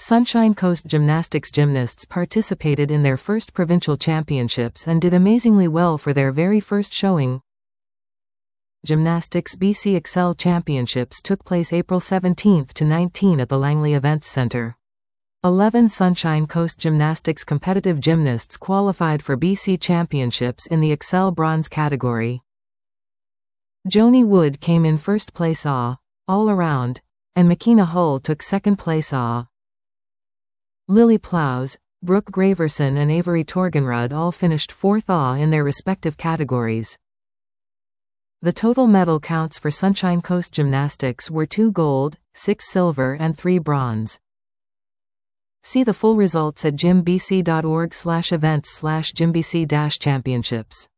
Sunshine Coast Gymnastics gymnasts participated in their first provincial championships and did amazingly well for their very first showing. Gymnastics BC Excel Championships took place April 17 to 19 at the Langley Events Centre. 11 Sunshine Coast Gymnastics competitive gymnasts qualified for BC Championships in the Excel Bronze category. Joni Wood came in first place all around, and Makina Hull took second place Lily Plows, Brooke Graverson and Avery Torgenrud all finished fourth in their respective categories. The total medal counts for Sunshine Coast Gymnastics were 2 gold, 6 silver and 3 bronze. See the full results at gymbc.org/events/gymbc-championships.